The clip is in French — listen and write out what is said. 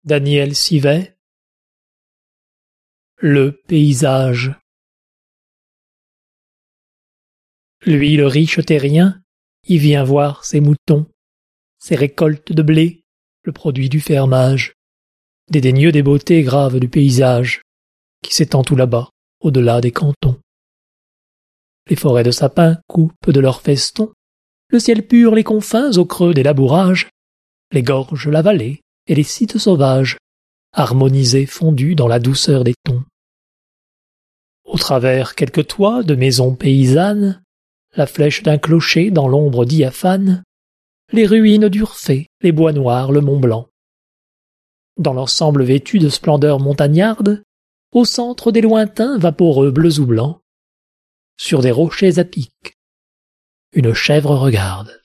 Daniel Sivet. Le paysage. Lui, le riche terrien, y vient voir ses moutons, ses récoltes de blé, le produit du fermage, dédaigneux des beautés graves du paysage, qui s'étend tout là-bas, au-delà des cantons. Les forêts de sapins coupent de leurs festons, le ciel pur les confins au creux des labourages, les gorges, la vallée et les sites sauvages, harmonisés fondus dans la douceur des tons. Au travers quelques toits de maisons paysannes, la flèche d'un clocher dans l'ombre diaphane, les ruines d'Urfé, les bois noirs, le Mont Blanc. Dans l'ensemble vêtu de splendeur montagnarde, au centre des lointains vaporeux bleus ou blancs, sur des rochers à pic, une chèvre regarde.